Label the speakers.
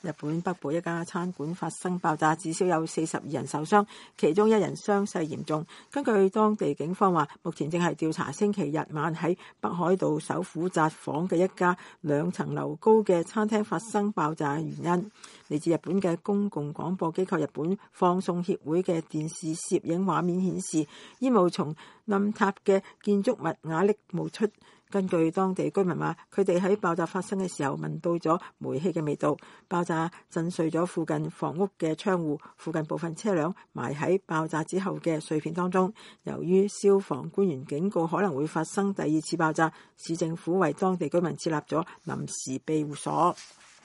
Speaker 1: 日本北部一家餐館發生爆炸，至少有42人受傷，其中1人傷勢嚴重。根據當地警方話，目前正係調查星期日晚喺北海道首府札幌嘅一家2層樓高嘅餐廳發生爆炸原因。嚟自日本嘅公共廣播機構日本放送協會嘅電視攝影畫面顯示，煙霧從冧塌嘅建築物瓦礫冒出。根據當地居民話，佢哋喺爆炸發生嘅時候聞到咗煤氣嘅味道。爆炸震碎咗附近房屋嘅窗戶，附近部分車輛埋喺爆炸之後嘅碎片當中。由於消防官員警告可能會發生第2次爆炸，市政府為當地居民設立咗臨時庇護所。